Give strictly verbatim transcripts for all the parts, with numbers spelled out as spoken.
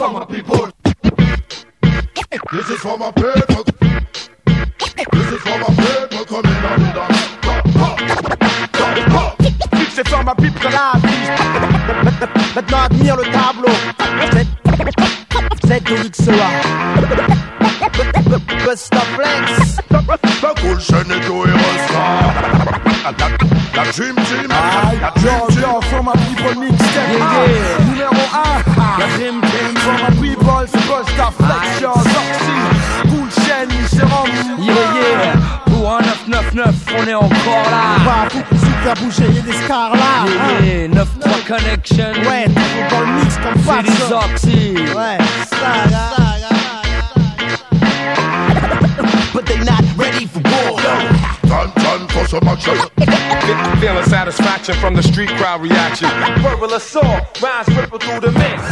for my people. This is for my people. This is for my people coming on the dance. C'est for my people là. Maintenant admire le tableau. C'est X là. Busta Flex. La cool chaîne et Joey Rosta. La Dream Team. La Dream Team. Yo, yo, for my people mixtape. Yeah, yeah. Numéro un. La Dream Team. For my people, c'est Busta Flex. Yo, Zoxy. Cool chaîne, Jérôme. Yeah, yeah. Pour un neuf neuf neuf, on est encore là. Bah, tout super bouger, y'a des scars là. Yeah, yeah. neuf trois Connection. Ouais, toujours dans le mix comme pas. C'est des Zoxy. Ouais, saga. But they not ready for war. Time, time for some action. Feeling satisfaction from the street crowd reaction. Verbal assault, rhymes ripple through the mix.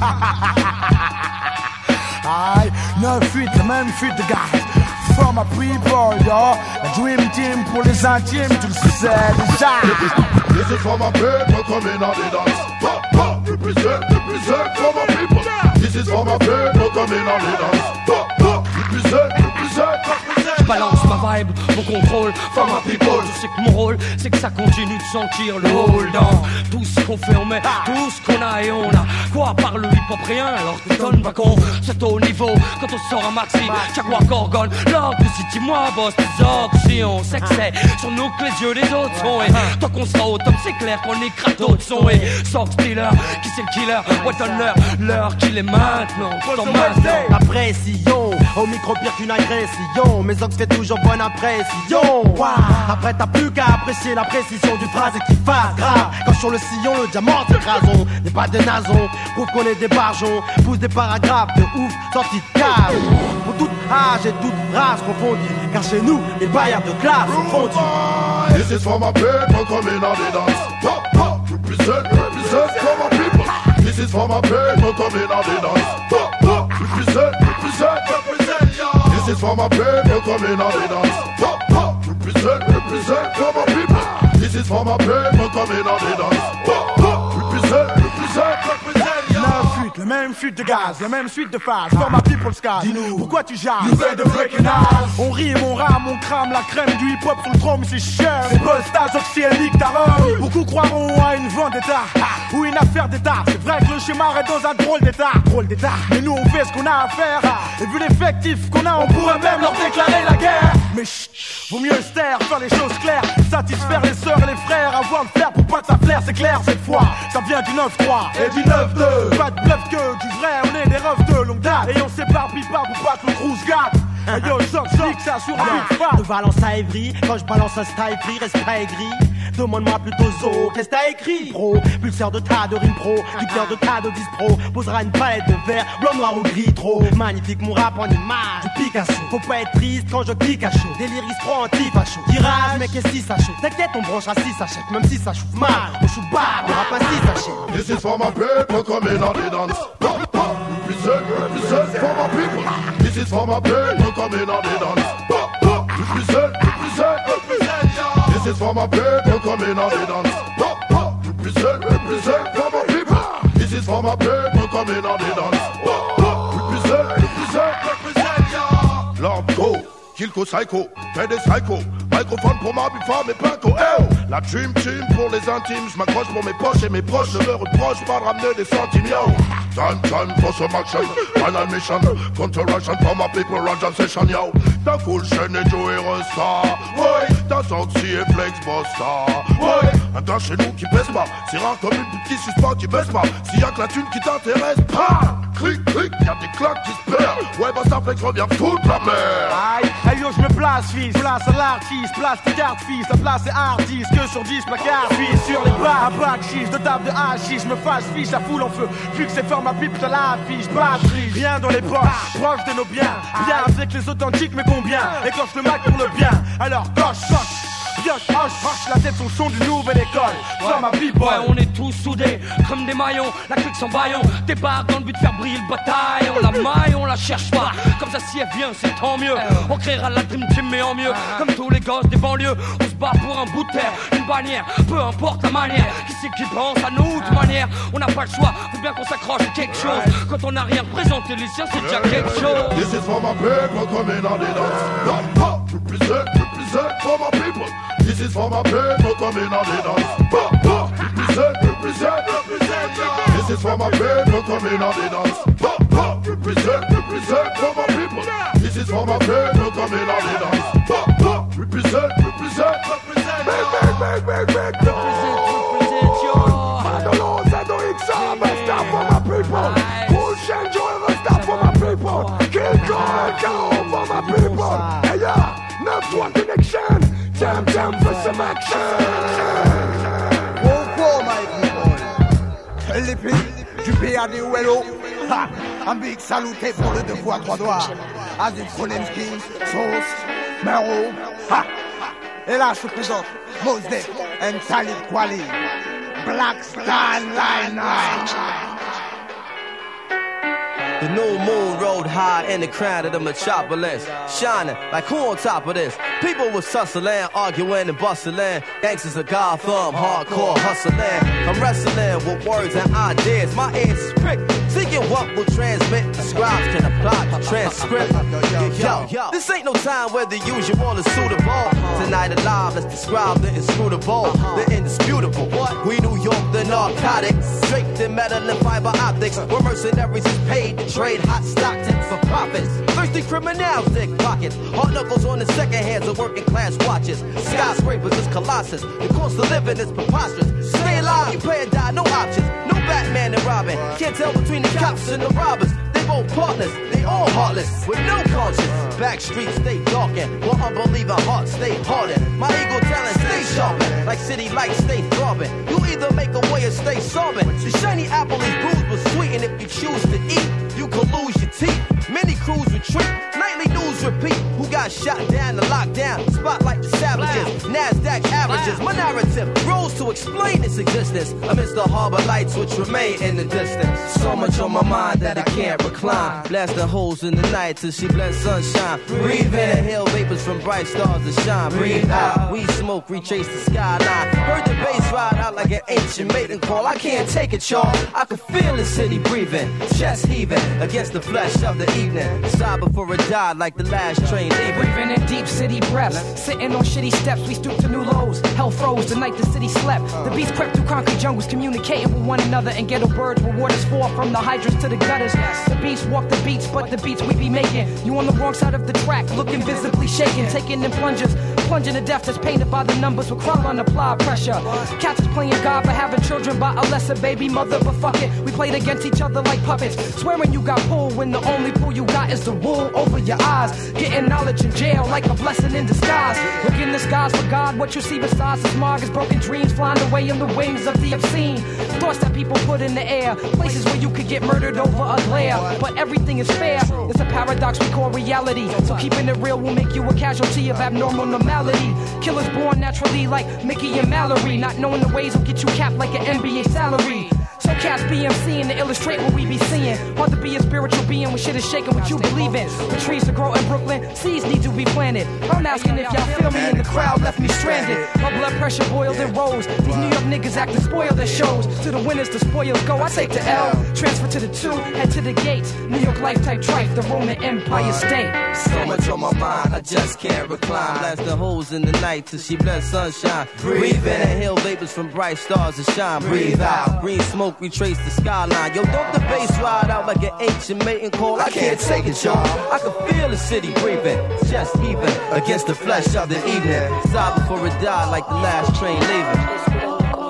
Aïe, neuf huit, la même fuite de gaz. For my people, yo. La Dream Team pour les intimes, tu le sais déjà. This is for my people coming on the dance. Pop, pop, represent, represent for my people. This is for my people coming on the dance. Pop, pop, represent, represent, represent. Balance ma vibe, mon contrôle, for my people. Je sais que mon rôle, c'est que ça continue de sentir le hold dans tout ce qu'on fait, on met tout ce qu'on a et on a. Quoi, par le hip-hop rien, alors que tonne va qu'on c'est au niveau. Quand on sort un maxi, Jaguar Gorgone, Lord de City, moi boss, des oxy, on sait que c'est sur nous que les yeux des autres sont. Et tant qu'on sera au top, c'est clair qu'on écrase d'autres sons. Et Sox Dealer, qui c'est le killer, ouais donne l'heure, l'heure qu'il est maintenant, tout en maintenant. Apprécions, au micro pire qu'une agression. Mes ox fait toujours bonne impression. Wow. Après t'as plus qu'à apprécier la précision du phrase et qui fasse grave. Quand sur le sillon le diamant s'écrason. N'est pas de nason, prouve qu'on est des barjons. Pousse des paragraphes de ouf, sortis de cave. Pour toute âge et toute race confondue. Car chez nous, les baillards de classe sont fondus. This is for my people coming on the dance. Pop, pop, represent, represent for my people. This is for my people coming on the dance. Pop, pop, represent, represent, represent, yo. This is for my people coming on the dance. Pop, pop, represent, represent for my people. This is for my people coming on the dance. Pop, pop, represent, represent, represent, yo. neuf huit, la même fuite de gaz, la même suite de phases. For my people sky. Dis-nous, pourquoi tu jases? You say the breaking eyes. On rime, on rame, on crame la crème du hip-hop sur le trône, c'est cher. C'est Busta, Zoxy et Nick Taron. Beaucoup croiront à une vendetta ou une affaire d'état. C'est vrai que le schéma est dans un drôle d'état. Drôle d'état. Mais nous on fait ce qu'on a à faire. Et vu l'effectif qu'on a, on pourrait même leur déclarer la guerre. Mais chut, vaut mieux se taire, faire les choses claires. Satisfaire les sœurs et les frères. Avoir le flair pour pas que ça flaire, c'est clair cette fois. Ça vient du neuf trois Et du neuf deux. Pas de bluff que du vrai, on est des refs de longue date. Et on s'éparpille pas pour pas que le cruise gâte. Hey yo, choc, choc, ça sur un big fat. De Valence à Évry, quand je balance un style free, reste pas aigri. Demande-moi plutôt zo, qu'est-ce que t'as écrit, bro? Pulseur de tas de rime pro, du cœur de tas de dix pro. Posera une palette de verre, blanc, noir ou gris, trop magnifique mon rap en image. Du Picasso, faut pas être triste quand je clique à chaud. Déliris pro anti-facho. Tirage, mais qu'est-ce si ça chauffe? T'inquiète, on branchera si ça chèque, même si ça chauffe mal. On shoot bas, on rap ainsi ça chèque. This is for my people coming on the dance. Pop, pop, represent, represent for my people. This is for my people coming on the dance. Pop, pop, represent, represent, represent, yo. This is for my people coming on the dance. Pop, pop, represent, represent for my people. This is for my people coming on the dance. Pop, pop, represent, represent, represent, yo. Lord Go, Kilko Psycho, fais des psycho. Microphone pour ma biffa, mes pinko, oh. La Dream Team pour les intimes. Je m'accroche pour mes poches et mes proches ne me reprochent pas de ramener des centimes, yo. Time, time for some action. Final mission, counter-action for my people, run jam session, yo. Ta cool chaîne et Joey Rosta. Ouais, ta Zoxy et Flex Busta. Ouais, un gars chez nous qui baisse pas. C'est rare comme une petite suspens qui baisse pas. S'il y a que la thune qui t'intéresse, pas. Clic, clic, y'a des claques qui se perdent. Ouais, Busta Flex revient foutre la merde. Aïe, aïe yo, je me place, fils. Place à l'artiste, place tes cartes, fils. La place est artiste, que sur dix placards. Fils sur les bas, à bac, chiche, de table de hachis. Je me fâche, fiche, la foule en feu. Vu que c'est fort, ma pipe, ça l'affiche. Batterie, rien dans les poches, proche de nos biens. Bien avec les authentiques, mais combien? Éclenche le Mac pour le bien. Alors, coche, coche. Pioche, hoche, hoche, la tête, son son d'une nouvelle école. From my people. Ouais, on est tous soudés comme des maillons. La clique sans baillon. Débarque dans le but de faire briller le bataille. On la maille, on la cherche pas. Comme ça, si elle vient, c'est tant mieux. On créera la Dream Team, mais en mieux. Comme tous les gosses des banlieues. On se bat pour un bout de terre, une bannière, peu importe la manière. Qui c'est qui pense à nous de manière? On n'a pas le choix, faut bien qu'on s'accroche à quelque chose. Quand on n'a rien représenté, les siens c'est déjà quelque chose. This is for my people coming on the dance. Hop, hop, represent, represent for my people. This is for my people coming on the dance. Hop, hop, represent, represent, represent. This is for my people coming on the dance. Hop, hop, represent, represent for my people. This is for my people coming on the dance. Hop, hop, represent, represent, represent. Big, big, big, big, big, yo. Represent, represent, yo. Madalon, c'est donc X-A, mais stop for my people. Full change, yo, stop for my people. Kill, call, call for my people. Hey, yeah, next one connection. Time, time for some action. Wow, wow, my people. L P, du P A D ou L O. Ha, un big saluté pour le deux fois trois doigts. Azim Konenski, Sauce, Mero. Ha. Et là, je te présente Mos Def and Talib Kweli. Black Star Line. The new moon rode high in the crown of the metropolis, shining like who on top of this? People was hustling, arguing and bustling. Gangsters of Gotham, hardcore hustling. I'm wrestling with words and ideas. My ears is pricked, seeking what will transmit. The scribes can apply the transcript. Yo, yo, this ain't no time where the usual is suitable. Tonight alive, let's describe the inscrutable, the indisputable. What? We New York, the narcotics, draped in metal and fiber optics. We're mercenaries is paid to trade hot stock tips for profits. Thirsty criminals dig pockets. Hard knuckles on the second hands of working class watches. Skyscrapers is colossus. The cost of living is preposterous. Stay alive, you pay or die, no options. No Batman and Robin. Can't tell between the cops and the robbers. They both partners, they all heartless, with no conscience. Back streets stay darkened, while unbelieving hearts stay hardened. My ego talent stay sharpened, like city lights stay throbbing. You either make a way or stay sobbing. The shiny apple is bruised but sweet, and if you choose to eat, you could lose your teeth. Many crews retreat, nightly news repeat. Who got shot down and locked down? Spotlight the savages, NASDAQ averages. My narrative grows to explain its existence amidst the harbor lights which remain in the distance. So much on my mind that I can't recline. Blasting holes in the night till she blends sunshine. Breathe in, inhale vapors from bright stars that shine. Breathe out, we smoke, retrace the skyline. Heard the bass ride out like an ancient maiden call. I can't take it, y'all. I can feel the city breathing, chest heaving against the flesh of the evening. Sigh before it died like the last train leaving. Breathing in deep city breaths, sitting on shitty steps, we stoop to new lows. Hell froze the night the city slept. The beast crept through concrete jungles, communicating with one another. And ghetto birds where waters fall from the hydrants to the gutters. The beast walk the beats, but the beats we be making. You on the wrong side of the track, looking visibly shaken, taking in plungers, plunging to death that's painted by the numbers with crop unapplied pressure. Cats is playing God for having children by a lesser baby mother, but fuck it, we played against each other like puppets. Swearing you got pulled when the only pull you got is the wool over your eyes. Getting knowledge in jail like a blessing in disguise. Look in the skies for God, what you see besides the smog is broken dreams flying away in the wings of the obscene. Thoughts that people put in the air, places where you could get murdered over a glare. But everything is fair, it's a paradox we call reality. So keeping it real will make you a casualty of abnormal normality. Killers born naturally like Mickey and Mallory. Not knowing the ways will get you capped like an N B A salary. So cats B M C and to illustrate what we be seeing. Hard to be a spiritual being when shit is shaking what you believe in. The trees to grow in Brooklyn, seeds need to be planted. I'm asking if y'all feel me and the crowd left me stranded. My blood pressure boiled and rose. These New York niggas acting spoiled at shows. To the winners, the spoils go. I take the L, transfer to the two, head to the gates. New York life type trife, the Roman Empire state. So much on my mind, I just can't recline. Blast the holes in the night till she bless sunshine. Breathe in, inhale vapors from bright stars that shine. Breathe out, green smoke, retrace the skyline. Yo, don't the bass ride out like an ancient mating call. I can't take it, y'all. I can feel the city breathing, chest heaving against the flesh of the evening. Sigh before it died like the last train leaving.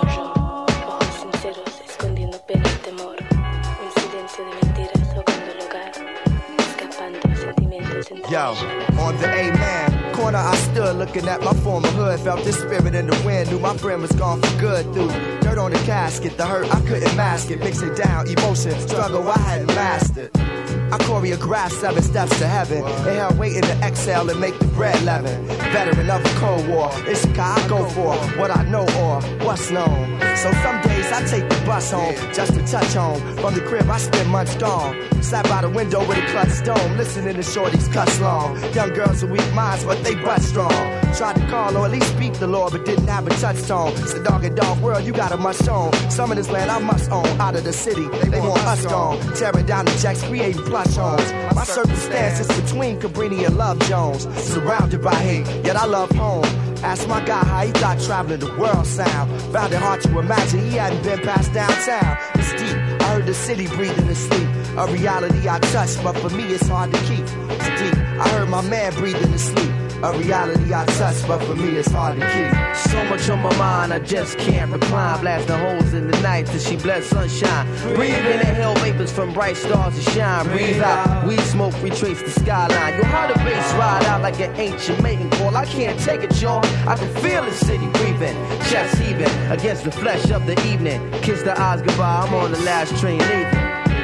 Yo, on the A-man corner I stood looking at my former hood. Felt the spirit in the wind, knew my friend was gone for good. Through dirt on the casket, the hurt I couldn't mask it. Mix it down, emotion, struggle I hadn't mastered. I choreographed seven steps to heaven. Inhale, waiting to exhale and make the bread leaven. Veteran of the Cold War, it's the guy I go for. What I know or what's known. So some days I take the bus home just to touch home. From the crib I spend months gone. Sat by the window with a clutch dome, listening to shorties cuss long. Young girls with weak minds, but they butt strong. Tried to call or at least speak the Lord, but didn't have a touchstone. It's a dog and dog world, you got a must own. Some of this land I must own. Out of the city, they want us gone. Tearing down the jacks, creating plush homes. My circumstances between Cabrini and Love Jones. Surrounded by hate, yet I love home. Asked my guy how he thought traveling the world sound. Found it hard to imagine he hadn't been past downtown. It's deep, I heard the city breathing in sleep. A reality I touch, but for me it's hard to keep. It's deep, I heard my man breathing in sleep. A reality I touch, but for me it's hard to keep. So much on my mind, I just can't recline. Blasting holes in the night till she bless sunshine. Breathe in the hell vapors from bright stars to shine. Breathe out, weed smoke, retrace the skyline. Yo, how the bass ride out like an ancient mating call. I can't take it, y'all. I can feel the city breathing. Chest heaving against the flesh of the evening. Kiss the eyes goodbye, I'm on the last train leaving.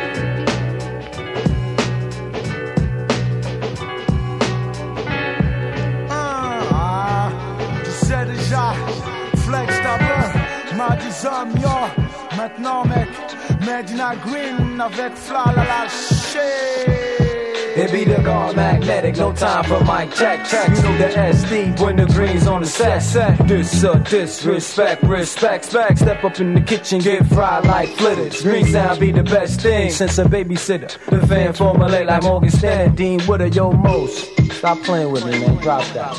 Flex d'abord, m'a dit hommes, yo. Maintenant, mec, Medina Green avec Fla la la shit. It be the guard magnetic, no time for mic check, check. You know the S D when the green's on the set, set. This, uh, disrespect, respect, spec. Step up in the kitchen, get fried like flitters. Green sound be the best thing since a babysitter. The fan formulate like Morgan Stanley, Dean Woodard, yo, most. Stop playing with me, man, drop that.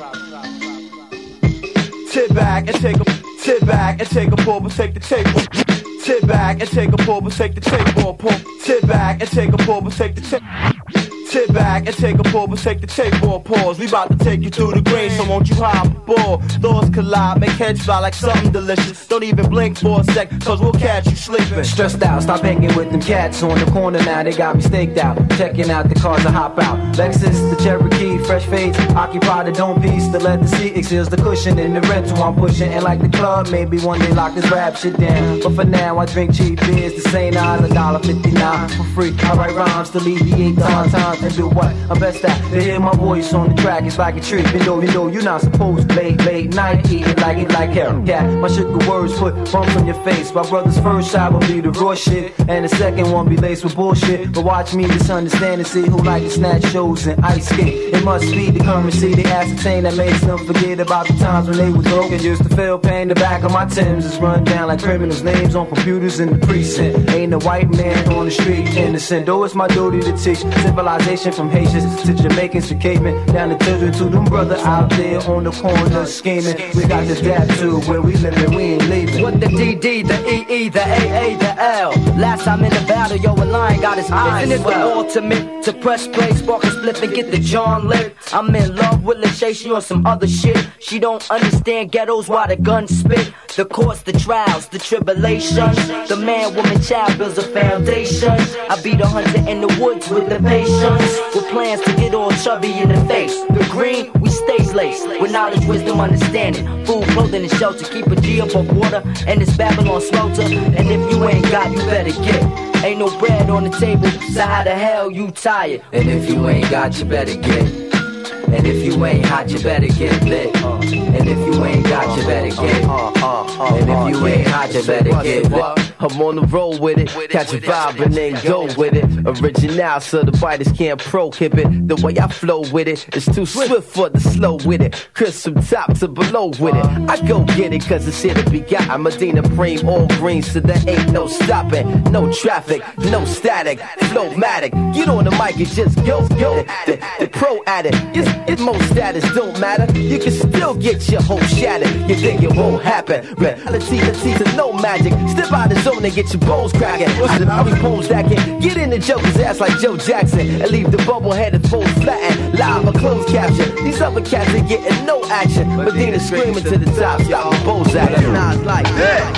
Sit back and take a, sit back and take a pull, but take the table. Sit back and take a pull, but take the table. Pull. Sit back and take a pull, but take the table. Sit back and take a pull, but take the tape or pause. We about to take you through the green, so won't you hop aboard? Thoughts collide, make heads fly like something delicious. Don't even blink for a sec, cause we'll catch you sleeping. Stressed out, stop hanging with them cats on the corner now, they got me staked out. Checking out the cars I hop out. Lexus, the Cherokee, fresh fades, occupy the dome piece. The leather seat exhales the cushion in the rental I'm pushing. And like the club, maybe one day lock this rap shit down. But for now, I drink cheap beers, the same dollar, dollar fifty-nine for free. I write rhymes to alleviate time, time. And do what? I'm best at to hear my voice on the track. It's like a treat. You know, you know, you're not supposed to late, late night eat it like it like Carol Cat. My sugar words put bumps on your face. My brother's first shot will be the raw shit, and the second one be laced with bullshit. But watch me misunderstand and see who like to snatch shows and ice skate. It must be the currency they ascertain that makes them forget about the times when they was broken. Used to feel pain. The back of my Timbs is run down like criminals' names on computers in the precinct. Ain't a white man on the street innocent. Though it's my duty to teach civilization from Haitians to Jamaicans to cavemen, down the children to them brother out there on the corner scheming. We got to adapt to where we live and we ain't leaving. With the D D, the E E, the A A, the L. Last time in the battle, yo, a lion got his eyes. Isn't it the ultimate to press play, spark a split and get the John lit? I'm in love with Lachey, she on some other shit. She don't understand ghettos while the guns spit. The courts, the trials, the tribulations. The man, woman, child builds a foundation. I be the hunter in the woods with the patience. With plans to get all chubby in the face. The green, we stays laced with knowledge, wisdom, understanding. Food, clothing, and shelter. Keep a G up on water and this Babylon swelter. And if you ain't got, you better get. Ain't no bread on the table, so how the hell you tired? And if you ain't got, you better get. And if you ain't hot, you better get lit. And if you ain't got, you better get. And if you ain't hot, you better get lit. I'm on the road with it, catch a vibe and then go with it. Original, so the biters can't prohibit. The way I flow with it, it's too swift for the slow with it. Crisp from top to below with it. I go get it, cause it's here to be got. I'm Medina Preem, all green, so there ain't no stopping. No traffic, no static, flowmatic. Get on the mic and just go, go. The, the pro at it, it's, it's most status don't matter. You can still get your hope shattered. You think it won't happen. Reality, the to no magic. Step out the zone and get your balls cracking. I'll be poems that can get in the joker's ass like Joe Jackson and leave the bubble headed full flattened. Live or closed caption. These other cats are getting no action. Medina screaming to the top, stop the bulls at it. Nah, it's like that.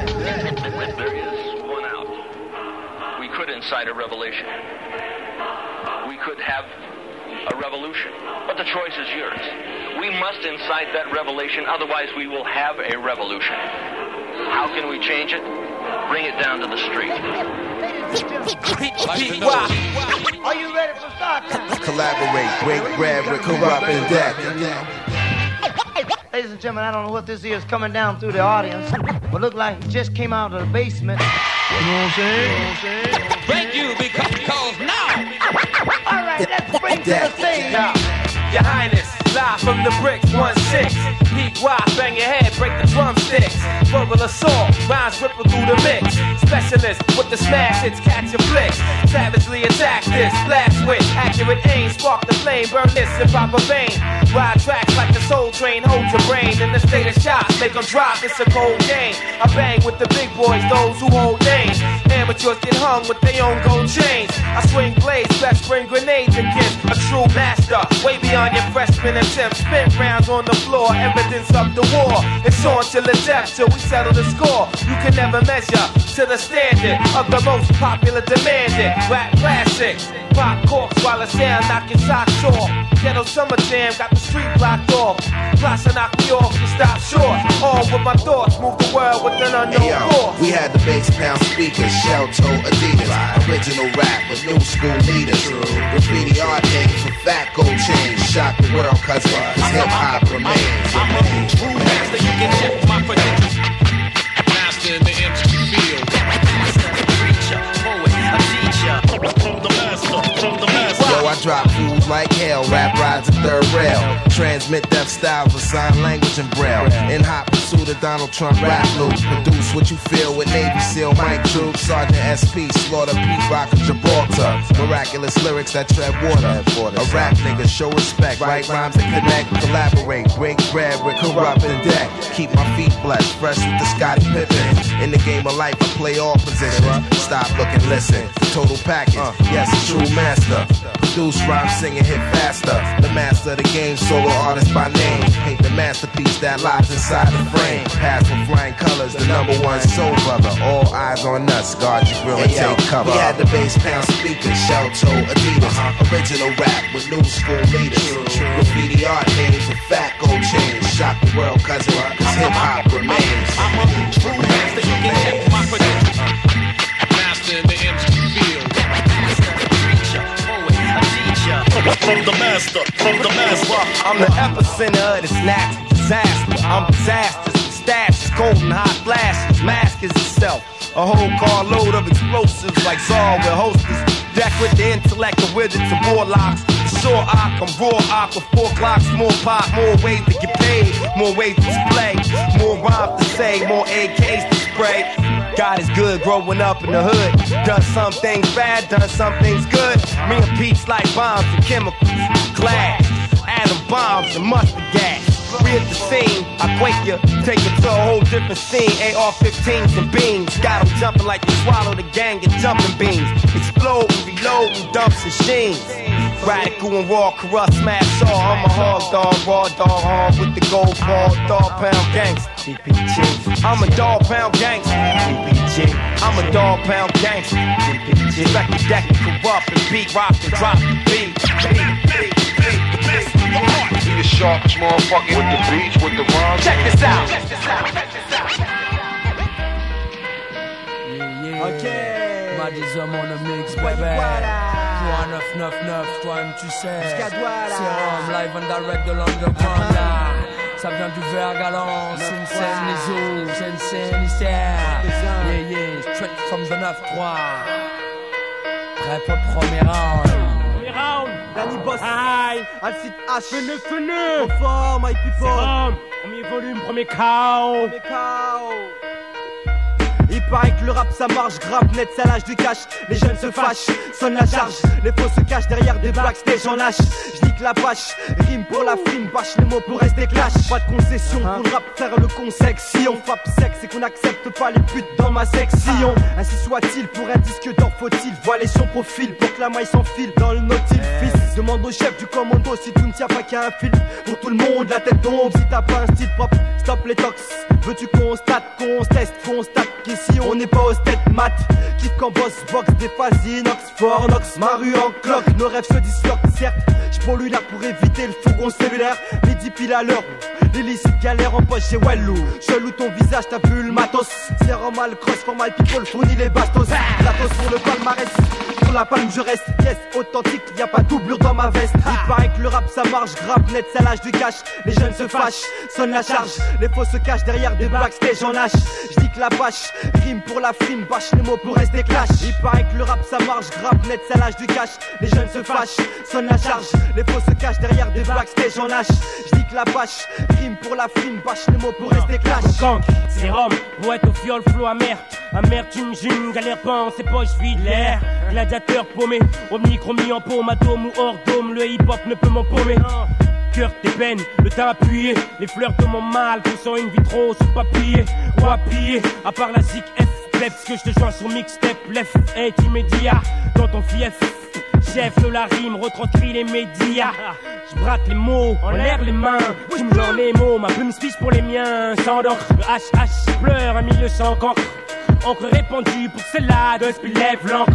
There is one out. We could incite a revelation. We could have a revolution. But the choice is yours. We must incite that revelation, otherwise we will have a revolution. How can we change it? Bring it down to the street. Are you ready for start time? Collaborate, break bread with Corrupt and Deck. Ladies and gentlemen, I don't know what this is coming down through the audience, but look like he just came out of the basement. You know what I'm saying? You know what I'm saying? Thank you, because now. All right, let's bring to the stage. Your Highness, live from the bricks, one six. Peak wide, bang your head, break the drumsticks. Verbal assault, rhymes ripple through the mix. Specialist with the smash hits, catch your flicks. Savagely attack this, blast with accurate aim. Spark the flame, burn this in proper vein. Ride tracks like the soul train, hold your brain in the state of shock. Make them drop, it's a cold game. I bang with the big boys, those who hold names. Amateurs get hung with their own gold chains. I swing blades, best bring grenades against a true master. Way beyond your freshman attempts. Spin rounds on the floor, evidence of the war. It's on till the death, till we settle the score. You can never measure to the standard of the most popular demanded rap classics. Pop corks while the sound knocking socks off. Ghetto summer jam got the street blocked off. Plus I knock me off and stop short. On with my thoughts, move the world with an unknown hey, yo, force. We had the bass pound speakers, shell toe Adidas. Original rap with new school leaders. Graffiti art names with fat gold chains. Shock the world cause hip hop remains. I'm a true master, you can check my credentials. Master in the industry field. Master, preacher, poet, a teacher. From the master, from the master. Yo, I drop fools like hell, rap rides a third rail. Transmit deaf styles with sign language and braille. In hot pursuit of Donald Trump rap loop. Produce what you feel with Navy SEAL Mike Troops. Sergeant S P, Slaughter, Pete Rock, and Gibraltar. Miraculous lyrics that tread water. A rap nigga, show respect, write rhymes that connect. Collaborate, break bread with Corrupt and Deck. Keep my feet blessed, fresh with the Scottie Pippen. In the game of life, I play all positions. Stop, look, and listen. Total package, yes, a true master. Produce, rhyme, sing, and hit faster. The master of the game, solo artist by name. Paint the masterpiece that lies inside the frame. Pass with flying colors, the number one soul brother. All eyes on us, guard your grill and hey, take yo, cover. We had the bass pound speakers, shell toe Adidas. Original rap with new school leaders. Graffiti art names with fat gold chains. Shock the world cause hip hop remains. I'm a true master, you can check my credentials. Master in the industry field. Master, preacher, poet, a teacher. From the master, from the master. I'm the epicenter of this natural disaster. I'm disasters, stashes, golden hot flashes. Mask is itself. A whole carload of explosives like Saw with hostess. Deck with the intellect of wizards and warlocks. Sure, I can raw ock with four clocks, more pop, more ways to get paid, more ways to display, more rhymes to say, more A Ks to spray. God is good growing up in the hood. Done some things bad, done some things good. Me and Pete's like bombs and chemicals, glass, atom bombs and mustard gas. We at the scene, I quake you, take it to a whole different scene. A R fifteens and beams, got them jumping like you swallow the gang and jumping beans. Explode and reload and dumps and sheens. Radical and raw, corrupt, smash all. I'm a hog dog, raw dog, hard with the gold ball, dog pound gangster. D P G. I'm a dog pound gangster. D P G. I'm a dog pound gangster. D P G. Like the deck and Corrupt and beat, rock and drop the beat. Beat, beat, beat, beat. Be the sharpest motherfucker with the beats, with the rhymes. Check this out. Yeah, yeah. Ok. M'a des hommes on the mix, baby. trois neuf neuf neuf, toi-même tu sais. Jusqu'à Douala. C'est Rome, live and direct de l'underground. Uh-huh. Ça vient du Vert Galant, c'est une scène les eaux, c'est une scène mystère. Yeah, yeah, straight from the neuf trois. Prêt pour le premier round. Danny Boss, aïe, Alcide H, feu-neuf, feu-neuf, fort, my people, premier volume, premier chaos, premier chaos. Il paraît que le rap ça marche, grave net, ça lâche du cash. Les jeunes se fâchent, sonne la charge. Les faux se cachent derrière des backstage en lâche. J'nique la vache, rime pour la frime, bâche les mots pour rester clash. Pas de concession pour le rap, faire le conseil. Si on frappe sec, c'est qu'on accepte pas les putes dans ma section. Ainsi soit-il, pour un disque d'or faut-il voiler son profil pour que la maille s'enfile dans le nautil. Fils, demande au chef du commando si tout ne tient pas qu'à un fil. Pour tout le monde, la tête tombe si t'as pas un style propre. Stop les tox, veux-tu qu'on state, qu'on teste, constate qu'ici on n'est pas au stade mat. Kiff quand boss box, des phases inox, fort nox, ma rue en cloque, nos rêves se disloquent, certes. J'pollue là pour éviter le fourgon cellulaire, midi pile à l'heure. L'illicite galère en poche chez Wellou. Chelou ton visage, t'as vu le matos. C'est mal cross for my people, fournit les bastos. Latos pour le bac, palmarès. Sur la palme je reste, yes, authentique, y a pas de doublure dans ma veste. Il paraît que le rap ça marche, grappe net, ça lâche du cash. Les jeunes se fâchent, sonne la charge. Les faux se cachent derrière des backstage en lâche. J'dis que la bâche, rime pour la frime, bâche les mots pour rester clash. Il paraît que le rap ça marche, grappe net, ça lâche du cash. Les jeunes se fâchent, sonne la charge. Les faux se cachent derrière des backstage en lâche. J'dis que la bâche, rime pour la frime, bâche les mots pour rester clash. Gang, c'est Rome, poète au fiole, flot amer. Amertume, j'une galère pas en ses poches, vide l'air. Gladiateur paumé, omnichromie en paume, atome ou hors dôme, le hip-hop ne peut m'empaumer. Cœur tes peines, le teint appuyé, les fleurs de mon mal, poussant une vitro sur papier, ou appuyé, à part la zik F, plebs que je te joins sur mixtape, left est immédiat, dans ton fief, chef de la rime, retranscrit les médias. Je braque les mots, en l'air les mains, tu me genre les mots, ma plume speech pour les miens, sans d'encre, le H H pleure un milieu sans cancre, encre répandue pour celle-là, de spill lève l'encre.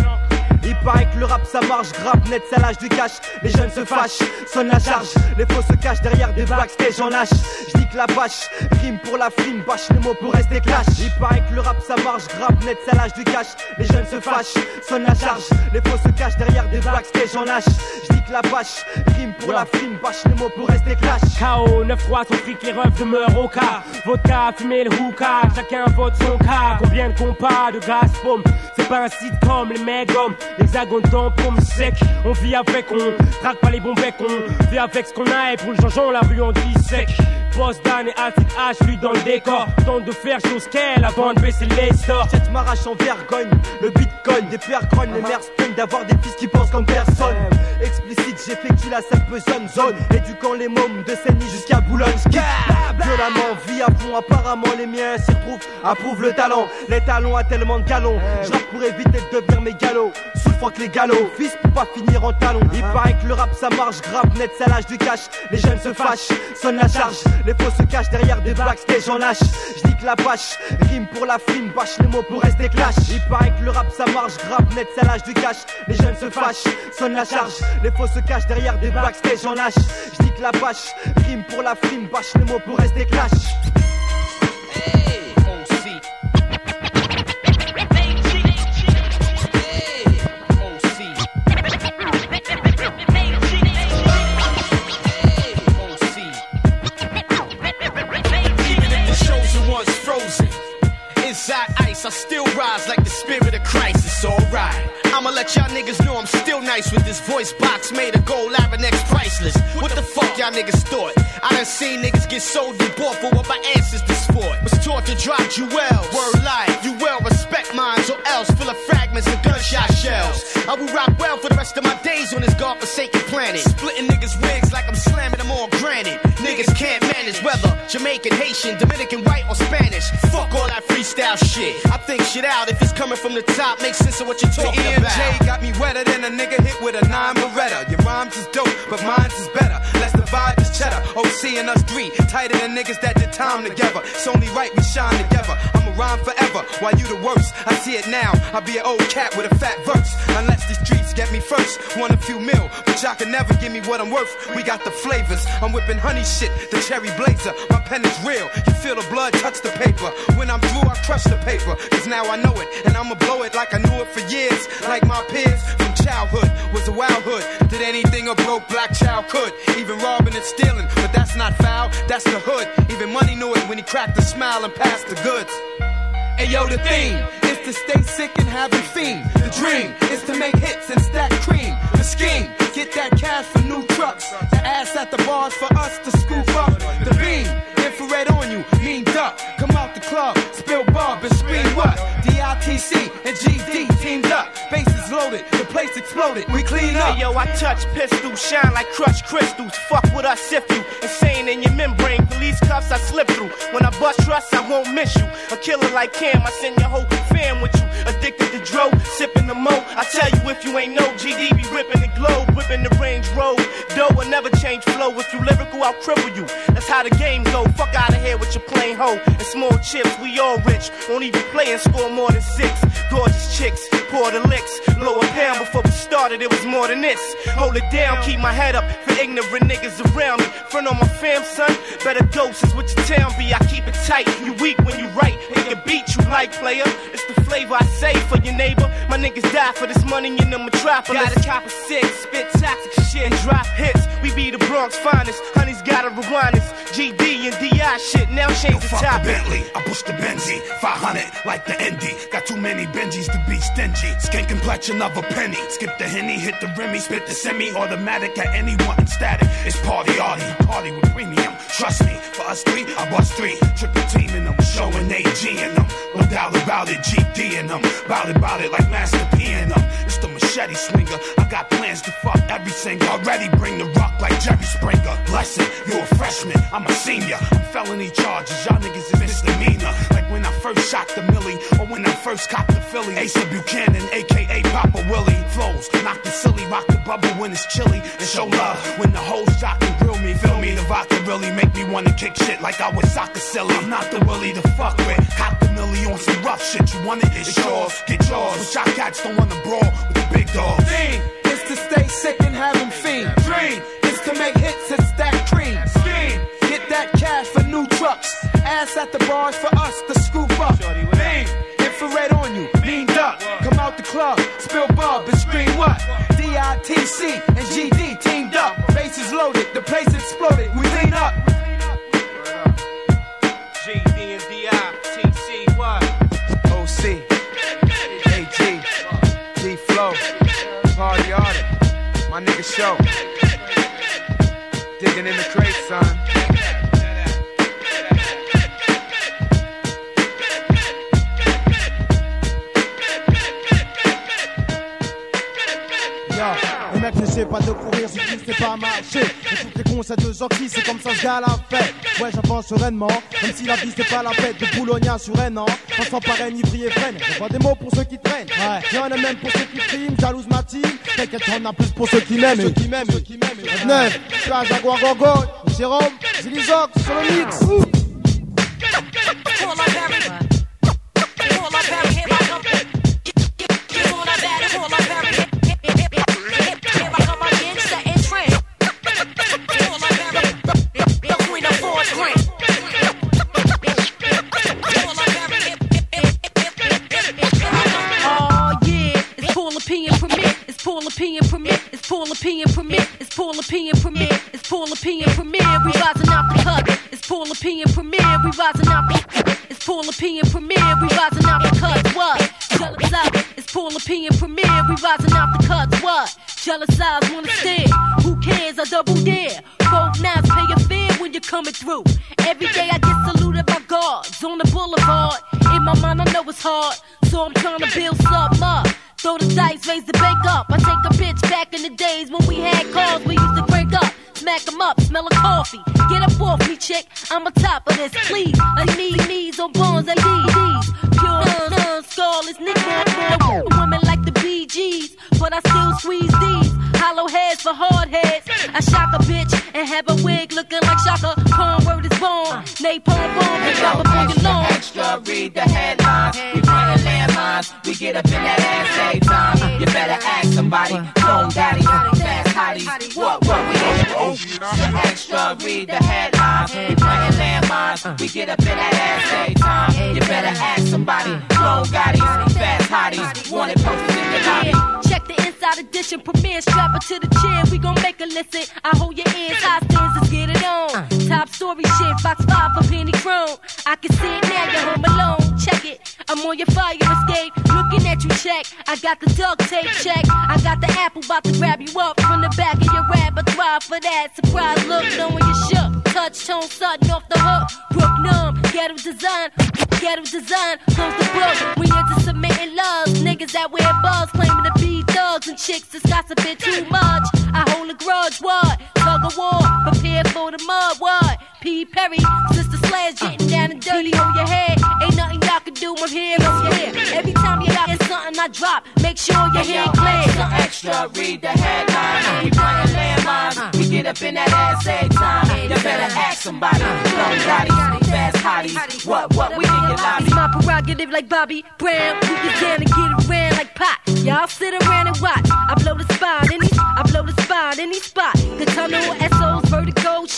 Il paraît que le rap ça marche, grappe net, ça lâche du cash. Les jeunes se fâchent, sonne la charge. Les faux se cachent derrière des backstage en lâche. J'dis que la bâche, rime pour la frime, bâche les mots pour rester clash. Il paraît que le rap ça marche, grappe net, ça lâche du cash. Les jeunes se fâchent, sonne la charge. Les faux se cachent derrière des backstage en lâche. J'dis que la bâche, rime pour la frime, bâche les mots pour rester clash. K O neuf trois, son fric, les refs demeurent au cas. Vodka, fumer le hookah, chacun vote son cas. Combien de compas, de gaz, pomme. C'est pas un sitcom, les mecs gomme. L'hexagone tampon sec, on vit avec, on traque pas les bons becs, on vit avec ce qu'on a et pour le changeant la rue on dit sec. Boss Dan et Altic H, lui dans le décor, tente de faire chose qu'elle avant de baisser les stores. Cette m'arrache en vergogne, le bitcoin, des pères grognent, les mères spring d'avoir des fils qui pensent comme personne. Explicite, j'effectue la seule besogne zone, éduquant les mômes de Seine jusqu'à Boulogne. Violemment, vie à fond, apparemment les miens s'y retrouvent, approuvent le talent. Les talons a tellement de galons, je rappe pour éviter de devenir mégalo. Sous le froc les galops, fils pour pas finir en talons. Il paraît que le rap ça marche, grappe net, ça lâche du cash. Les jeunes se fâchent, sonne la charge. Les faux se cachent derrière des backstage en lâche. J'dis que la bâche, rime pour la frime, bâche les mots pour rester clash. Il paraît que le rap ça marche, grappe net, ça lâche du cash. Les jeunes se fâchent, sonne la charge. Les faux se cachent derrière des backstage en lâche. J'dis que la bâche, rime pour la frime, bâche les mots pour rester clash. Hey, O C. Inside ice, I still rise like the spirit of Christ. It's alright. I'ma let y'all niggas know I'm still nice with this voice box made of gold, Lavinex priceless. What the fuck y'all niggas thought? I done seen niggas get sold and bought for what my ancestors fought. Was taught to drop jewels, word life. You well respect mines or else full of fragments and gunshot shells. I will rock well for the rest of my days on this godforsaken planet. Splitting niggas' wigs like I'm slamming them on granite. Niggas can't manage whether Jamaican, Haitian, Dominican, white or Spanish. Fuck all that freestyle shit. I think shit out if it's coming from the top. Makes sense of what you're talking the about. E M J got me wetter than a nigga hit with a nine Beretta. Your rhymes is dope, but mine's is better. Let's divide this cheddar. O C and us three, tighter than niggas that did time together. It's only right we shine together. I'ma rhyme forever, while you the worst. I see it now, I'll be an old cat with a fat verse. Unless these streets get me first, want a few mil, but y'all can never give me what I'm worth. We got the flavors, I'm whipping honey shit, the cherry blazer. My pen is real, you feel the blood touch the paper. When I'm through, I crush the paper, cause now I know it, and I'ma blow it like I knew it for years. Like my peers from childhood, was a wild hood. Did anything a broke black child could, even robbing and stealing, but that's not foul, that's the hood. Even money knew it when he cracked a smile and passed the goods. Hey yo, the theme is to stay sick and have a fiend. The dream is to make hits and stack cream. The scheme, get that cash for new trucks. The ass at the bars for us to scoop up. The beam, infrared on you, mean duck. Come out the club, spill bob and scream what? D I T C and G D teamed up. Bases loaded, the place exploded. We clean up. Hey yo, I touch pistols, shine like crushed crystals. Fuck with us, sift you. Insane in your membrane, police cuffs I slip through. When I bust trust, I won't miss you. A killer like Cam, I send your whole fam with you. Addicted to dro, sipping the mo. I tell you if you ain't know, G D be ripping the globe, whipping the Range Road. Dough will never change flow. If you lyrical, I'll cripple you. That's how the game go. Fuck out of here with your plain hoe and small chips. We all rich, won't even play and score more than six. Gorgeous chicks, pour the licks. Blow a pound before we started, it was more than this. Hold it down, keep my head up for ignorant niggas around me. Front on my fam, son, better doses what your town be. I keep it tight, you weak when you right. It can beat you like player. It's the flavor I say for your neighbor. My niggas die for this money in the metropolis. Got a cop of six, spit toxic shit and drop hits. We be the Bronx finest. Honey's gotta rewind this. G D and D I shit. Now change the fuck topic. The Bentley, I push the Benzie. five hundred like the Indy. Got too many Benjis to be stingy. Skin complexion of a penny. Skip the Henny, hit the Remy, spit the semi-automatic at anyone in static. It's party, arty, party with premium. Trust me, for us three, I bust three. Triple team in them, showing A G in them. No doubt about it, G D in them. Bout it, bout it like Master P in them. It's the machete swinger. I got plans to fuck every singer. Already bring the rock like Jerry Springer. Blessing, you a freshman, I'm a senior. I'm felony charges, y'all niggas is misdemeanor. Like when I first shot the Millie, or when I first copped the Philly. Asa Buchanan, A K A Papa Willie. Flows, knock the silly, rock the bubble when it's chilly. And show love when the whole shock and grill me. Feel me, the vodka really make me wanna kick shit like I was soccer silly. I'm not the Willie to fuck with. Cop the Millie on some rough shit. You want it? It's yours, get yours. But y'all cats don't wanna brawl with the big dogs. Dream is to stay sick and have them fiend. Dream is to make hits and stack cream. Scheme, get that cash for new trucks. Ass at the bars for us to scoop up. Bang, infrared on you, mean duck. Come out the club, spill bub and scream what? D I T C and G D teamed up. Bases loaded, the place exploded. We lean up. G D and D I T C what? O C, A G, D Flow, Party Artist, my nigga Show. Digging in the crate, son. Le mec n'essaie pas de courir si tu ne sais pas marcher. Et toutes les cons c'est deux orties, c'est comme ça ce gars l'a fait. Ouais j'avance sereinement, même si la vie c'est pas la fête de Boulogne sur un an. On s'en paraît ivri et freine, y'a pas des mots pour ceux qui traînent. Ouais, y'en a même pour ceux qui triment, jalouse ma team. T'inquiète y'en a plus pour ceux qui m'aiment. Ceux qui m'aiment, ceux qui m'aiment. neuf, la Jaguar Gorgo, Jérôme, Zilizoc, sur le mix. Ouh. Paul opinion permit, it's Paul opinion permit, it's Paul opinion premiere, we rising out the cut, it's Paul opinion premiere, we rising out the it's Paul opinion premiere, we rising out the cuts, what? Jealous eyes, it's Paul opinion premiere, we rising out the cuts, what? Jealous eyes wanna stare, who cares, I double dare, both knives pay your fare when you're coming through, every day I get saluted by guards, on the boulevard, in my mind I know it's hard, so I'm trying to build something up. Throw the dice, raise the bank up. I take a bitch back in the days when we had cars we used to break up. Smack 'em up, smell of coffee. Get up off me, chick. I'm on top of this, please. I need knees on bones, I need these. Pure sun, sun, scarless nigga. Women like the B Gs, but I still squeeze these. Hollow heads for hard heads. I shock a bitch and have a wig looking like Shaka. Palm word is born. Napalm bomb, and drop a boogie long. Extra, read the headlines. We playing landmines. We get up in that ass every time. You better ask somebody. Long daddy, fast hotties. What, what, we on the road? Extra, read the headlines. We playing landmines. We get up in that ass every time. You better ask somebody. Long daddies, fast hotties. Wanted posters in the lobby. Check the inside edition, premiere, strap it to the chair. We gon' make a listen. I hold your ears, high stands, let's get it on. Top story shit, Fox five for Penny Chrome. I can see it now, you're home alone. Check it, I'm on your fire escape. Looking at you, check. I got the duct tape, check. I got the apple, about to grab you up from the back of your repertoire for that surprise look, knowing you shook. Touch tone, sudden off the hook. Brook numb, ghetto design, ghetto design. Close the book, we into submitting loves. Niggas that wear buzz, claiming to be thugs and chicks that's gossiping too much. I hold a grudge, what? Tug of war, prepare for the mud, what? P. Perry, Sister Slash, getting down and dirty, hold your head. Ain't nothing y'all can do, I'm here, I'm here. Every time you got something I drop, make sure your hair clear. Extra, extra, read the headlines. We playing landmines. We get up in that ass every time. You better ask somebody. Long daddies, fast hotties. What, what, we in your lobby. It's my prerogative like Bobby Brown. We get down and get around like pot. Y'all sit around and watch. I blow the spot, any, I blow the spot, any spot. The tunnel, S Os, vertigo,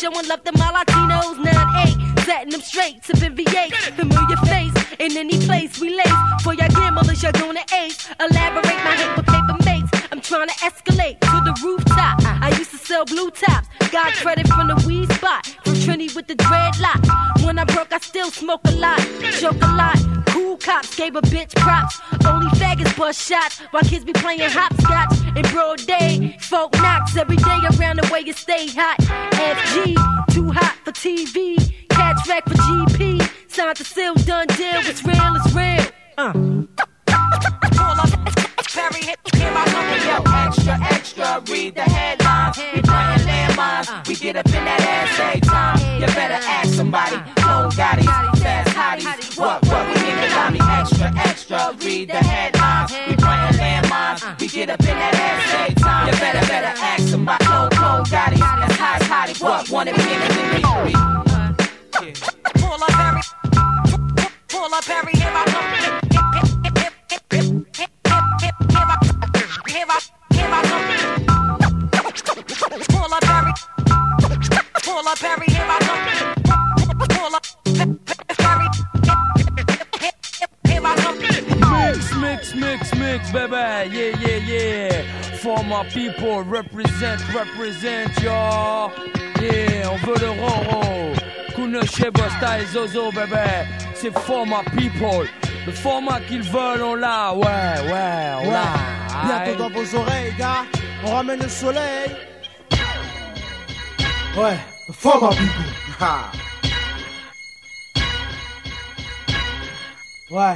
showing love to my Latinos. nine eight, setting them straight, sipping V eight. Familiar face in any place we lace. For your gamblers, you're gonna ace. Elaborate my hate with paper mates. I'm trying to escalate to the rooftop. I used to sell blue tops. Got credit from the weed spot. From Trini with the dreadlock. When I broke, I still smoke a lot. Joke a lot. Cool cops gave a bitch props. Only faggots bust shots while kids be playing hopscotch in broad day. Folk knocks every day around the way you stay hot. F G, too hot for T V. Catch rack for G P. Signed to seal, done deal. It's real, it's real. Uh. Pull up, Perry, here I come. Yo, extra, extra, read the headlines. We playing landmines. We get up in that ass every time. You better ask somebody. Lone Gottis, fast hotties. What, what, we in the lobby. Extra, extra, read the headlines. We playing landmines. We get up in that ass every time. You better, better ask somebody. Lone, lone Gottis, that's hot, hotties. What, one of we in the lobby. Pull up, Perry. Pull up, Perry, here I come. Pull up, Perry. Pull up, Perry. Here I come. Pull up, Perry. Here I come. Mix, mix, mix, mix, baby. Yeah, yeah, yeah. For my people, represent, represent, y'all. Yeah, on veut le roro. Kuno Sheba style Zozo, baby. C'est for my people. Le format qu'ils veulent, on l'a. Ouais, ouais, on l'a. Bientôt dans vos oreilles, gars. On ramène le soleil. Ouais, le format people. Ha. Ouais.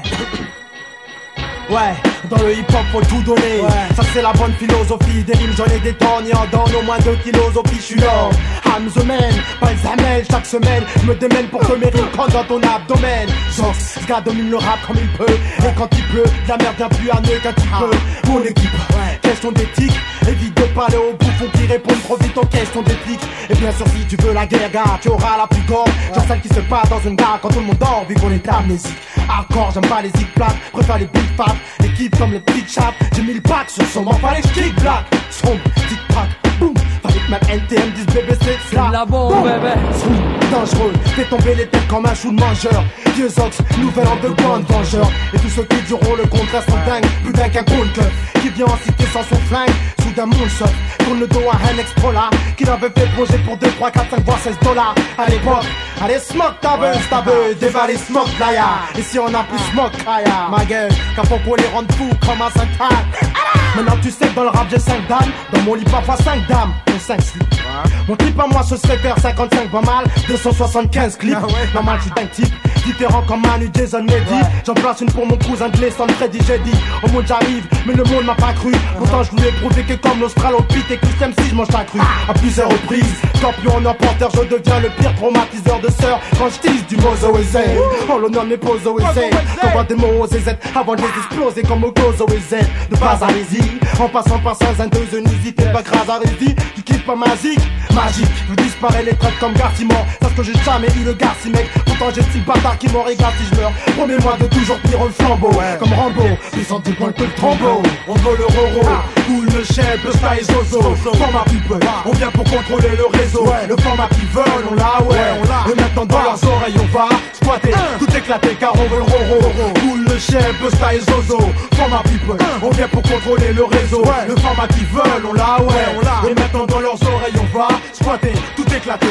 Ouais, dans le hip-hop faut tout donner. Ouais. Ça c'est la bonne philosophie. Des rimes j'en ai des tonnes et en donne au moins deux philosophies. J'suis là, I'm the man, pas le zamel. Chaque semaine, je me démène pour que mes rimes comptent dans ton abdomen. Genre, ce gars domine le rap comme il peut. Et quand il pleut, la merde vient plus à mieux qu'un petit peu. Mon équipe, ouais. Question d'éthique. Évite de parler aux bouffons qui répondent trop vite aux questions d'éthique. Et bien sûr si tu veux la guerre, gars, tu auras la plus gore. Genre celle qui se passe dans une gare quand tout le monde dort, vu qu'on est amnésique. Hardcore, j'aime pas les zig plaques, préfère les big fat. Équipe comme le big chap, j'ai mis le pack sur son m'en fallait que je kick black. Sombre, tic tac, boum. Fallait que ma N T M dise bébé c'est là. La bombe, bébé. Dangereux, fais tomber les têtes comme un chou de mangeur. Vieux ox, nouvel underground vengeur. Et tous ceux qui diront le contraire sont dingues, plus dingues qu'un compte qui vient en cité sans son flingue. Soudain mon chef, tourne le dos à un ex-prola qu'il avait fait projet pour deux, trois, quatre, cinq, voire seize dollars à l'époque. Allez smoke ta buzz, ta buzz, dévaler smoke playa. Et si on a plus smoke kaya, ma gueule, qu'à faut qu'on les rende fous comme un cinq tags. Maintenant tu sais que dans le rap j'ai cinq dames. Dans mon lit parfois cinq dames, pour cinq slips. Mon type à moi ce serait faire cinquante-cinq pas mal, deux cent soixante-quinze clips. Normal je suis un type différent comme Manu, Jason, Mehdi. J'en place une pour mon cousin de l'Est, Freddy, j'ai dit au monde j'arrive, mais le monde m'a pas cru. Pourtant je voulais prouver que comme l'Australopithèque et que M C je mange ta cru. À plusieurs reprises, champion en emporteur, je deviens le pire traumatiseur de sœurs. Quand je tease du Mozo et Z, en l'honneur de mes posos et Z. T'envoies des mots aux Z avant de les exploser comme au Gozo et Z. De base à l'Ésie, en passant par Saint-Zin-Deuxenisy, t'es pas grâce à Rési. Tu kiffes pas magique, magique. Je disparais les traites comme Garcimore. Parce que j'ai jamais eu le Garci mec. Pourtant j'ai style bâtard qui m'en régale si je meurs. Promets-moi de toujours tenir le flambeau, ouais. Comme Rambo, puissant du point que le trombeau. On veut le roro, cool le chef, le style Zozo. Format people, on vient pour contrôler le réseau. Ouais. Le format qu'ils veulent, on l'a, ouais, ouais on l'a. Et maintenant dans leurs oreilles on va squatter, tout éclater car on veut le roro. Cool le chef, le style Zozo. Format people, on vient pour contrôler le réseau. Ouais. Le format qu'ils veulent, on l'a, ouais, on l'a. Et maintenant dans leurs oreilles on va squatter, tout éclater.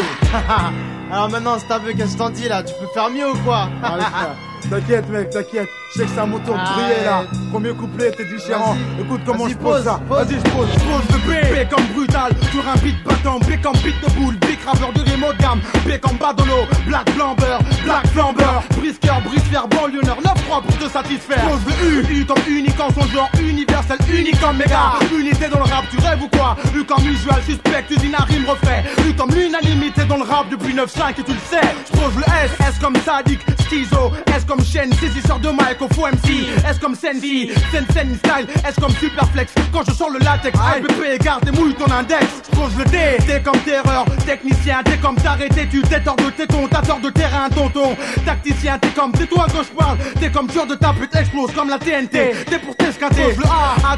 Alors maintenant, si t'as vu qu'est-ce que t'en dis là, tu peux faire mieux ou quoi? T'inquiète mec, t'inquiète, je sais que c'est à mon tour de briller là. Premier couplet, t'es différent. Écoute comment je pose ça. Vas-y, je pose. Je pose le B, B comme brutal, sur un beat battant, B comme beat de boule, B graveur de rime haut de gamme, B comme Badolo, Black Flamber, Black Flamber, brisqueur, brisqueur, banlieuneur, neuf trois pour te satisfaire. Pose le U, U comme unique en son genre, universel, unique comme méga. Unité dans le rap, tu rêves ou quoi? U comme usual, suspect, usine à rime refait. U comme l'unanimité dans le rap depuis neuf cinq et tu le sais. Je pose le S, S comme Sadik, Schizo, S comme Shen, saisisseur de mic au faux M C. S comme Sensi, Sen Sen style, S comme Superflex. Quand je sors le latex, A B P, garde et mouille ton index. Je pose le D, T comme terreur, technicien, T comme t'arrêter, tu t'es tort de téton, t'as tort de terrain, tonton. Tacticien, T comme tais-toi quand je parle, T comme tueur de ta pute, explose comme la T N T. T pour t'esquinter. Je pose le A, A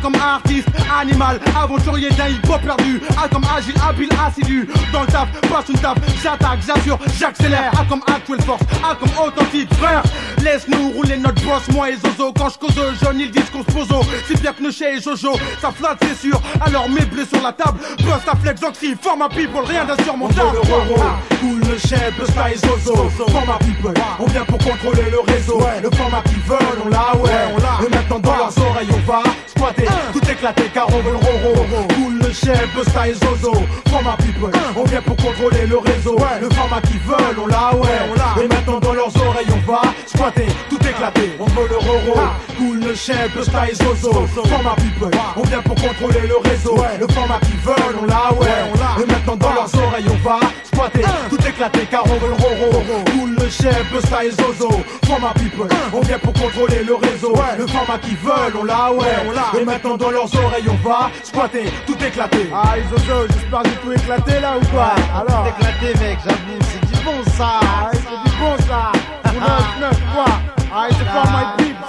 comme artiste, animal, aventurier d'un hip-hop perdu. A comme agile, habile, assidu. Dans le taf, passe une taf, j'attaque, j'assure, j'accélère. A comme actuelle force, A comme authentique, frère. Laisse-nous rouler notre boss, moi et Zozo. Quand je cause jaune, ils disent qu'on se pose. C'est bien que Neuchet et Jojo, ça flatte c'est sûr. Alors mes blés sur la table, buzz ta flex, oxy, format people, rien d'insurmontable. Cool le chef, buzz ta et Zozo. Format people, on vient pour contrôler le réseau. Le format qu'ils veulent, on l'a, ouais, on l'a. Et maintenant dans leurs oreilles on va squatter, tout éclater car on veut le roro. Cool le chef, buzz ta et Zozo. Format people, on vient pour contrôler le réseau. Le format qu'ils veulent, on l'a, ouais, on l'a. Et maintenant dans leurs oreilles on va squatter, tout éclater, on veut le roro. Cool le chef, buzz ta et Zozo. Format people, on vient pour contrôler le réseau. Le format qu'ils veulent, on l'a, ouais, on l'a. Et maintenant dans leurs oreilles on va squatter, tout éclater car on veut le roro. Cool le chef, buzz ta et Zozo. Format people, on vient pour contrôler le réseau. Le format qu'ils veulent, on l'a, ouais, on l'a. Et maintenant dans leurs oreilles on va squatter, tout éclater. Ah Zozo, j'espère que tout éclaté là ou quoi? Alors tout éclaté mec, j'avoue, c'est du bon ça. Ah, c'est du bon ça. On a neuf quoi. Ah, c'est pas my peeps.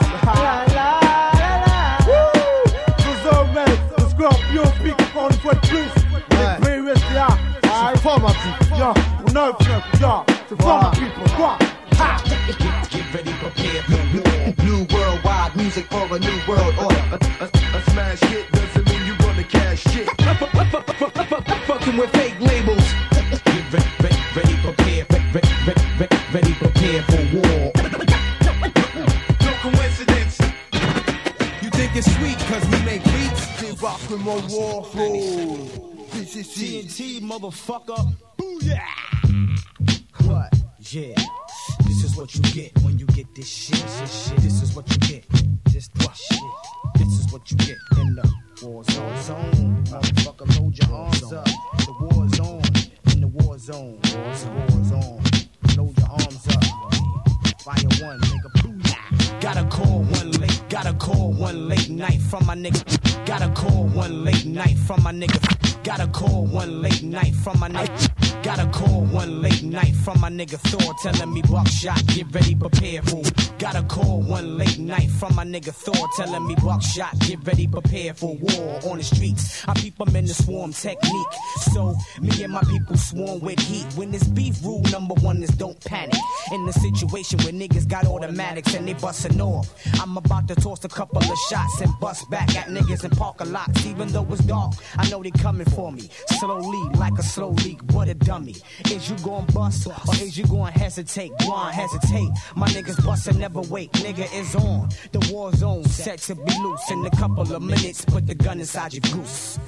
Zozo mec, le Scorpion pique encore une fois de plus. Les P U S T A. Ah, c'est fort ma petite. Yo, on neuf neuf, yo, c'est fort ma people, quoi. Get ready, prepare for war. New worldwide music for a new world order. A, a, a smash hit doesn't mean you gonna cash shit. Fucking with fake labels. Get ready, ready, ready, prepare, ready, ready, ready, ready, prepare for war. No coincidence. You think it's sweet cause we make beats? They rockin' my war flow. This is T N T, motherfucker. Booyah! What? Yeah. This is what you get when you get this shit. This shit. This is what you get. Just what shit. This is what you get in the war zone. zone. Motherfucker, load your arms up. The war's on. In the war zone. War's, war's on. Load your arms up. Fire one, nigga. Booyah. Gotta call one late. Gotta call one late night from my nigga. Gotta call one late night from my nigga. Gotta call one late night from my nigga. Gotta call one late night from my nigga Thor telling me buckshot, get ready, prepare for. Gotta call one late night from my nigga Thor telling me buckshot, get ready, prepare for war on the streets. I peep them in the swarm technique. So me and my people swarm with heat. When this beef, rule number one is don't panic. In the situation where niggas got automatics and they bustin' off, I'm about to toss a couple of shots and bust back at niggas in parking lots. Even though it's dark, I know they coming for me. Slowly, like a slow leak, what a dummy. Is you gon' bust or is you gon' hesitate? Go on, hesitate. My niggas bust and never wait. Nigga is on. The war zone set to be loose. In a couple of minutes, put the gun inside your goose.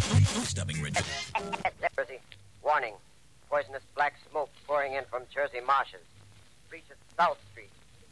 Jersey, warning. Poisonous black smoke pouring in from Jersey marshes. Reaches South Street.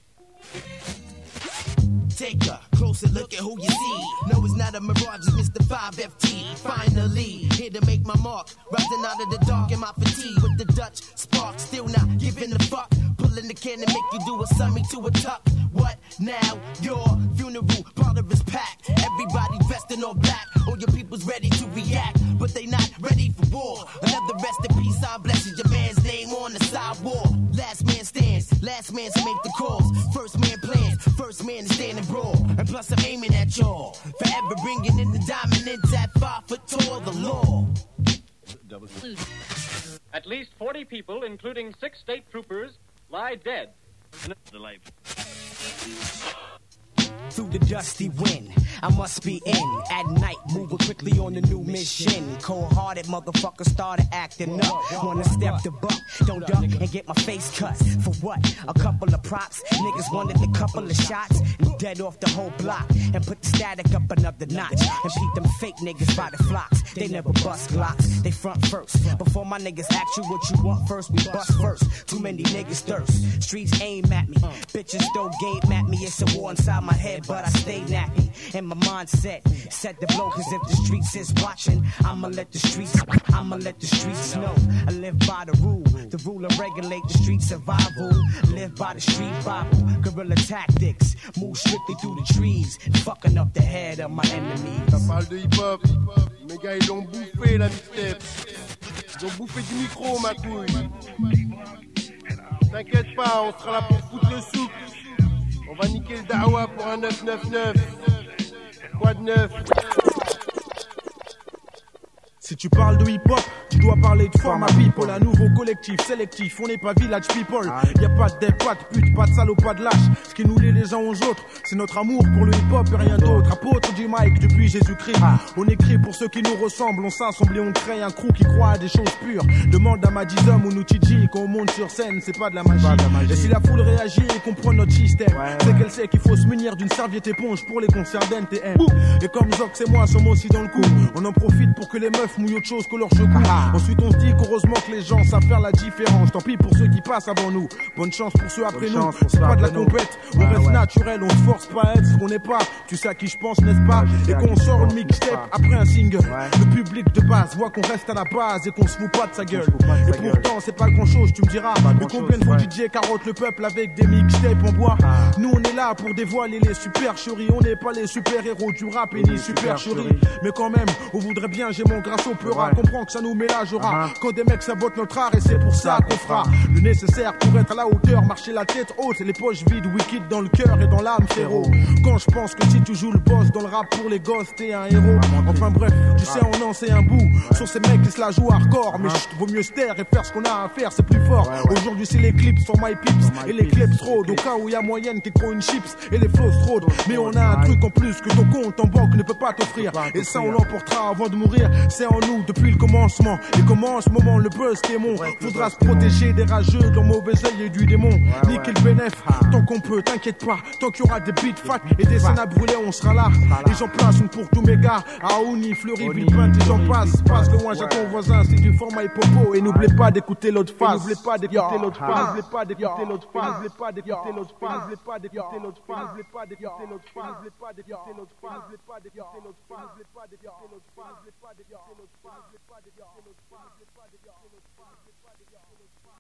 Take a closer look at who you see. No, it's not a mirage, it's Mister five F T. Finally, here to make my mark. Rising out of the dark in my fatigue with the Dutch spark. Still not giving a fuck. Pulling the can and make you do a summy to a tuck. What now? Your funeral part of is packed. Everybody dressed in all black. All your people's ready to react, but they not ready for war. Another rest in peace, I bless you. Your man's name on the sidewalk. Last man stands, last man to make the calls. First man plans, first man to stand and brawl. And plus I'm aiming at y'all. Forever bringing in the dominance at five foot tall, the law. At least forty people, including six state troopers, lie dead. Through the dusty wind, I must be in. At night, moving quickly on the new mission. Cold-hearted motherfucker started acting up. Wanna step the buck, don't duck and get my face cut. For what? A couple of props. Niggas wanted a couple of shots and dead off the whole block. And put the static up another notch. And beat them fake niggas by the flocks. They never bust glocks, they front first. Before my niggas ask you what you want first, we bust first. Too many niggas thirst. Streets aim at me. Bitches throw game at me. It's a war inside my head, but I stay nappy. And my mindset set the blow, cause if the streets is watching, I'ma let the streets, I'ma let the streets know. I live by the rule, the rule and regulate the street survival. Live by the street Bible, guerrilla tactics. Move strictly through the trees, fucking up the head of my enemies. Ça parle de hip-hop, mes gars ils ont bouffé la mixtape. Ils ont bouffé du micro ma couille. T'inquiète pas, on sera là pour foutre le souk. On va niquer le dawa pour un neuf neuf neuf. Quoi de neuf? Si tu parles de hip-hop, tu dois parler de format people. Un nouveau collectif sélectif, on n'est pas village people. Y a pas de dev, pas de pute, pas de salaud, pas de lâche. Ce qui nous lie les uns aux autres, c'est notre amour pour le hip-hop et rien d'autre. Apôtre du mic depuis Jésus-Christ. On écrit pour ceux qui nous ressemblent, on s'assemble et on crée un crew qui croit à des choses pures. Demande à Madizum ou Nutiji quand on monte sur scène, c'est pas de la magie. Et si la foule réagit et comprend notre système, c'est qu'elle sait qu'il faut se munir d'une serviette éponge pour les concerts d'N T M. Et comme Zox et moi sommes aussi dans le coup, on en profite pour que les meufs mouille autre chose que leur cheveux. Ensuite on se dit qu'heureusement que les gens savent faire la différence. Tant pis pour ceux qui passent avant nous, bonne chance pour ceux après nous. C'est pas de la compète, on reste naturel, on se force pas à être ce qu'on n'est pas. Tu sais à qui je pense, n'est-ce pas? Et qu'on sort une mixtape après un single, le public de base voit qu'on reste à la base et qu'on se fout pas de sa gueule. Et pourtant c'est pas grand chose, tu me diras. Mais combien de fois D J carotte le peuple avec des mixtapes en bois? Nous on est là pour dévoiler les supercheries. On n'est pas les super-héros du rap et ni supercheries. Mais quand même, on voudrait bien, j'ai mon grasso pleura. Comprends que ça nous ménagera quand des mecs sabotent notre art. Et c'est pour ça qu'on fera le nécessaire pour être à la hauteur. Marcher la tête haute et les poches vides, wicked dans le cœur et dans l'âme, frérot. Quand je pense que si tu joues le boss dans le rap pour les gosses, t'es un héros. Enfin bref, tu sais on en sait un bout sur ces mecs qui se la jouent hardcore. Mais chut, vaut mieux se taire et faire ce qu'on a à faire, c'est plus fort. Aujourd'hui c'est les clips sur My Pips et les clips road. Au cas où y a moyenne qui croient une chips et les flows road. Mais on a un truc en plus que ton compte en banque ne peut pas t'offrir. Et ça on l'emportera avant de mourir. C'est en nous depuis le commencement. Et comment en ce moment le buzz démon. Faudra se protéger des rageux, de mauvais œil et du démon. Niquer le bénéf, tant qu'on peut, t'inquiète pas. Tant qu'il y aura des beats fat et des scènes à brûler, on sera là. Et j'en place une pour tous mes gars. Aouni, Fleury, Villepinte et j'en passe. Passe loin, j'ai ton voisin, c'est du format hip-hop. Et n'oublie pas d'écouter l'autre face. N'oublie pas d'écouter l'autre face. N'oublie pas d'écouter l'autre face. N'oublie pas d'écouter l'autre face. N'oublie pas d'écouter l'autre face. N'oublie pas d'écouter l'autre face. N'oublie pas d'écouter l'autre face. N'oublie pas d'écouter l'autre face. N'oublie pas d'écouter l'autre face. N'oublie pas d'écouter l'autre face.